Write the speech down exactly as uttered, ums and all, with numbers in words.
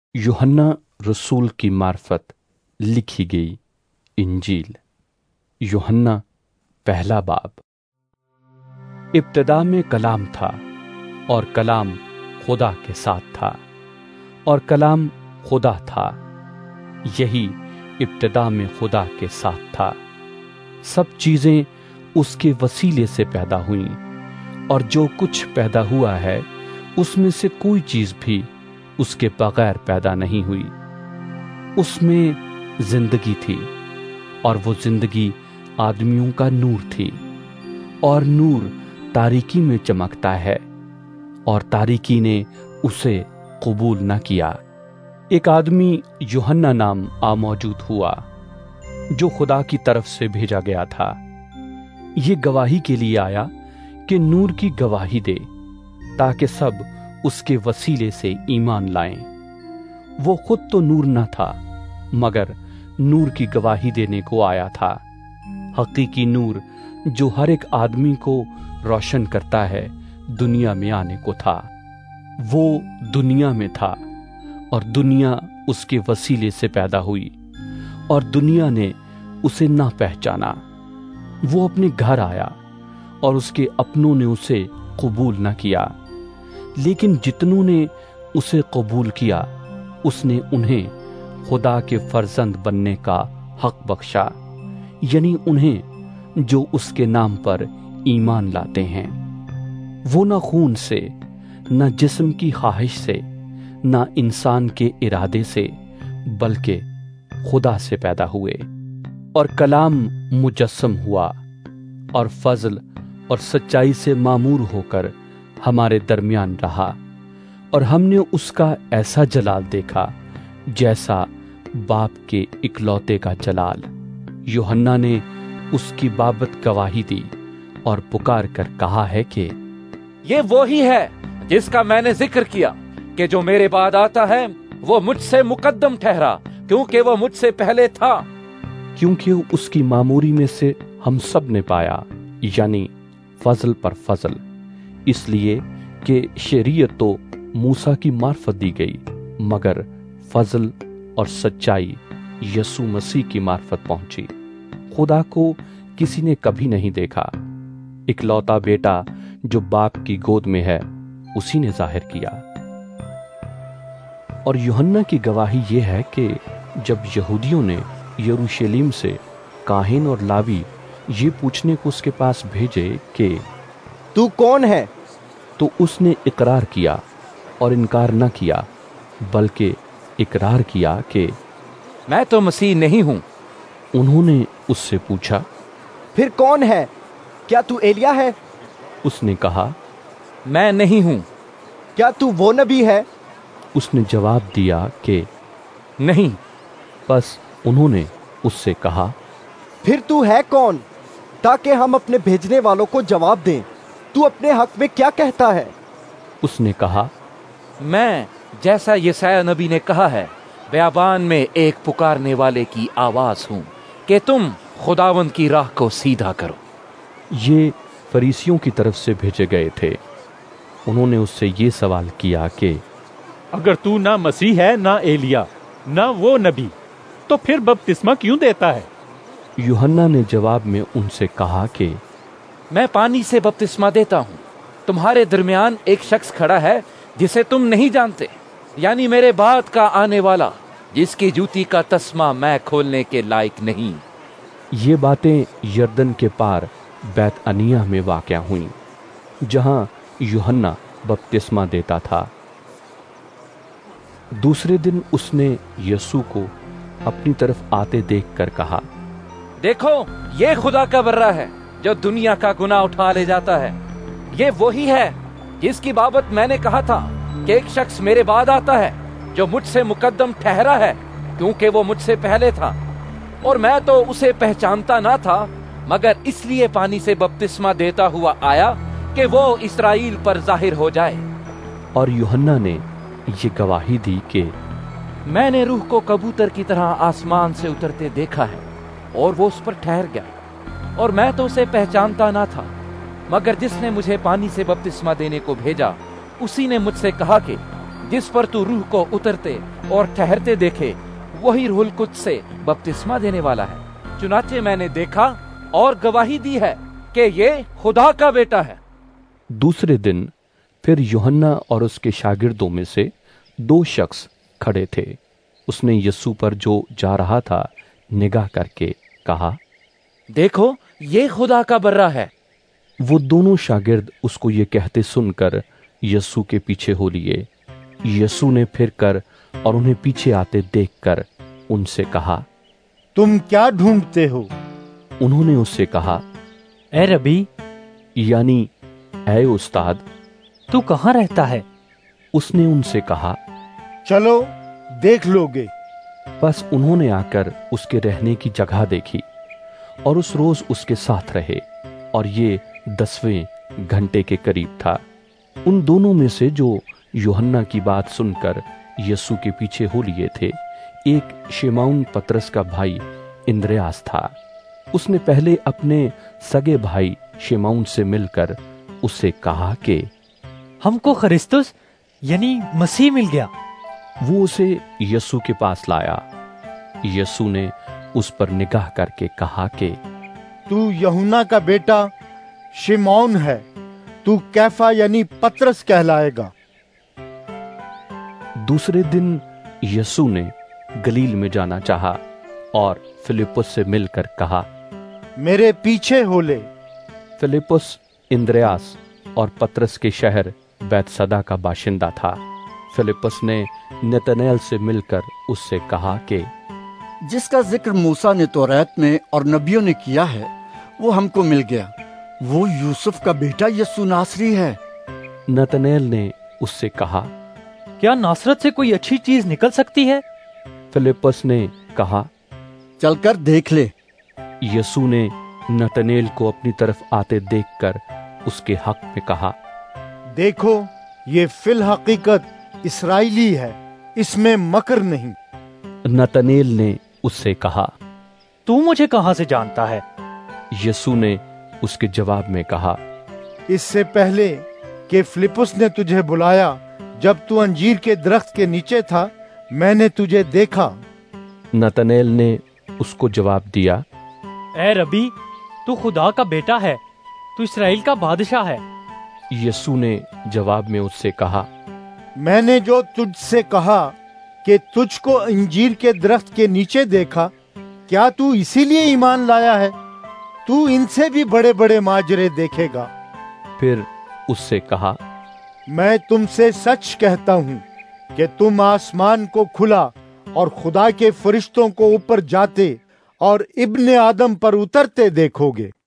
यूहन्ना रसूल की मार्फत लिखी गई इंजील। यूहन्ना पहला बाब। इब्तिदा में कलाम था और कलाम खुदा के साथ था और कलाम खुदा था। यही इब्तिदा में खुदा के साथ था। सब चीजें उसके वसीले से पैदा हुईं और जो कुछ पैदा हुआ है उसमें से कोई चीज भी उसके बगैर पैदा नहीं हुई। उसमें जिंदगी थी और वो जिंदगी आदमियों का नूर थी और नूर तारीकी में चमकता है और तारीकी ने उसे कबूल न किया। एक आदमी यूहन्ना नाम आ मौजूद हुआ जो खुदा की तरफ से भेजा गया था। ये गवाही के लिए आया कि नूर की गवाही दे ताकि सब उसके वसीले से ईमान लाएं। वो खुद तो नूर न था मगर नूर की गवाही देने को आया था। हकीकी नूर जो हर एक आदमी को रोशन करता है दुनिया में आने को था। वो दुनिया में था और दुनिया उसके वसीले से पैदा हुई और दुनिया ने उसे ना पहचाना। वो अपने घर आया और उसके अपनों ने उसे कबूल न किया, लेकिन जितनों ने उसे कबूल किया उसने उन्हें खुदा के फर्जंद बनने का हक बख्शा, यानी उन्हें जो उसके नाम पर ईमान लाते हैं। वो न खून से, न जिस्म की ख्वाहिश से, न इंसान के इरादे से, बल्कि खुदा से पैदा हुए। और कलाम मुजस्सम हुआ और फजल और सच्चाई से मामूर होकर हमारे दरमियान रहा और हमने उसका ऐसा जलाल देखा जैसा बाप के इकलौते का जलाल। यूहन्ना ने उसकी बाबत गवाही दी और पुकार कर कहा है कि ये वो ही है जिसका मैंने जिक्र किया कि जो मेरे बाद आता है वो मुझसे मुकद्दम ठहरा क्योंकि वो मुझसे पहले था। क्योंकि उसकी मामूरी में से हम सब ने पाया, यानी फजल पर फजल, इसलिए कि शरीयत तो मूसा की मार्फत दी गई मगर फजल और सच्चाई यसू मसीह की मार्फत पहुंची। खुदा को किसी ने कभी नहीं देखा, इकलौता बेटा जो बाप की गोद में है उसी ने जाहिर किया। और यूहन्ना की गवाही यह है कि जब यहूदियों ने यरूशलेम से काहिन और लावी ये पूछने को उसके पास भेजे कि तू कौन है, तो उसने इकरार किया और इनकार न किया बल्कि इकरार किया कि मैं तो मसीह नहीं हूं। उन्होंने उससे पूछा, फिर कौन है, क्या तू एलिया है? उसने कहा, मैं नहीं हूं। क्या तू वो नबी है? उसने जवाब दिया कि नहीं। बस उन्होंने उससे कहा, फिर तू है कौन, ताकि हम अपने भेजने वालों को जवाब दें। तू अपने हक में क्या कहता है? उसने कहा, मैं जैसा यशायाह नबी ने कहा है बयाबान में एक पुकारने वाले की आवाज हूं कि तुम खुदावंद की राह को सीधा करो। ये फरीसियों की तरफ से भेजे गए थे। उन्होंने उससे ये सवाल किया कि अगर तू ना मसीह है, ना एलिया, ना वो नबी, तो फिर बपतिस्मा क्यों देता है? यूहन्ना ने जवाब में उनसे कहा कि मैं पानी से बपतिस्मा देता हूँ, तुम्हारे दरमियान एक शख्स खड़ा है जिसे तुम नहीं जानते, यानी मेरे बाद का आने वाला जिसकी जूती का तस्मा मैं खोलने के लायक नहीं। ये बातें यरदन के पार बैत अनिया में वाक़या हुई जहां यूहन्ना बपतिस्मा देता था। दूसरे दिन उसने यीशु को अपनी तरफ आते देखकर कहा, देखो ये खुदा का बर्रा है जो दुनिया का गुनाह उठा ले जाता है। ये वही है जिसकी बाबत मैंने कहा था कि एक शख्स मेरे बाद आता है जो मुझसे मुकद्दम ठहरा है क्योंकि वो मुझसे पहले था। और मैं तो उसे पहचानता ना था मगर इसलिए पानी से बपतिस्मा देता हुआ आया कि वो इस्राएल पर जाहिर हो जाए। और यूहन्ना ने ये गवाही दी कि मैंने रूह को कबूतर की तरह आसमान से उतरते देखा है और वो उस पर ठहर गया और मैं तो उसे पहचानता ना था मगर जिसने मुझे पानी से बपतिस्मा देने को भेजा उसी ने मुझसे कहा कि जिस पर तू रूह को उतरते और ठहरते देखे वही रूहुल कुद्स से बपतिस्मा देने वाला है। चुनाचे मैंने देखा और गवाही दी है कि ये खुदा का बेटा है। दूसरे दिन फिर यूहन्ना और उसके शागिर्दों में से दो शख्स खड़े थे। उसने यीशु पर जो जा रहा था निगाह करके कहा, देखो ये खुदा का बर्रा है। वो दोनों शागिर्द उसको ये कहते सुनकर यीशु के पीछे हो लिए। यीशु ने फिर कर और उन्हें पीछे आते देखकर उनसे कहा, तुम क्या ढूंढते हो? उन्होंने उससे कहा, ए रबी, यानी ऐ उस्ताद, तू कहाँ रहता है? उसने उनसे कहा, चलो देख लोगे। बस उन्होंने आकर उसके रहने की जगह देखी और उस रोज उसके साथ रहे, और ये दसवें घंटे के करीब था। उन दोनों में से जो यूहन्ना की बात सुनकर यीशु के पीछे हो लिए थे, एक शिमौन पतरस का भाई इंद्रियास था। उसने पहले अपने सगे भाई शिमौन से मिलकर उससे कहा कि हमको ख्रिस्तुस यानी मसीह मिल गया। वो उसे यीशु के पास लाया। यीशु ने उस पर निगाह करके कहा कि तू यूहन्ना का बेटा शिमौन है, तू कैफा यानी पतरस कहलाएगा। दूसरे दिन यीशु ने गलील में जाना चाहा और फिलिप्पुस से मिलकर कहा, मेरे पीछे हो ले। फिलिप्पुस इंद्रियास और पतरस के शहर बैतसदा का बाशिंदा था। फिलिप्पुस ने नतनएल से मिलकर उससे कहा कि जिसका जिक्र मूसा ने तौरात में और नबियों ने किया है वो हमको मिल गया। वो यूसुफ का बेटा यीशु नासरी है। नतनएल ने उससे कहा, क्या नासरत से कोई अच्छी चीज निकल सकती है? फिलिप्पुस ने कहा, चलकर देख ले। यीशु ने नतनएल को अपनी तरफ आते देखकर उसके हक में कहा, देखो ये फिल हकीकत इस्राएली है, इसमें मकर नहीं। नतनएल ने उससे कहा, तू मुझे कहां से जानता है? यीशु ने उसके जवाब में कहा, इससे पहले कि फिलिप्पुस ने तुझे बुलाया, जब तू अंजीर के दरख्त के नीचे था, मैंने तुझे देखा। नतनएल ने उसको जवाब दिया, ए रबी, तू खुदा का बेटा है, तू इस्राएल का बादशाह है। यीशु ने जवाब में उससे कहा, मैंने जो तुझसे कहा कि तुझको अंजीर के दरख्त के नीचे देखा, क्या तू इसीलिए ईमान लाया है? तू इनसे भी बड़े बड़े माजरे देखेगा। फिर उससे कहा, मैं तुमसे सच कहता हूँ कि तुम आसमान को खुला और खुदा के फरिश्तों को ऊपर जाते और इब्ने आदम पर उतरते देखोगे।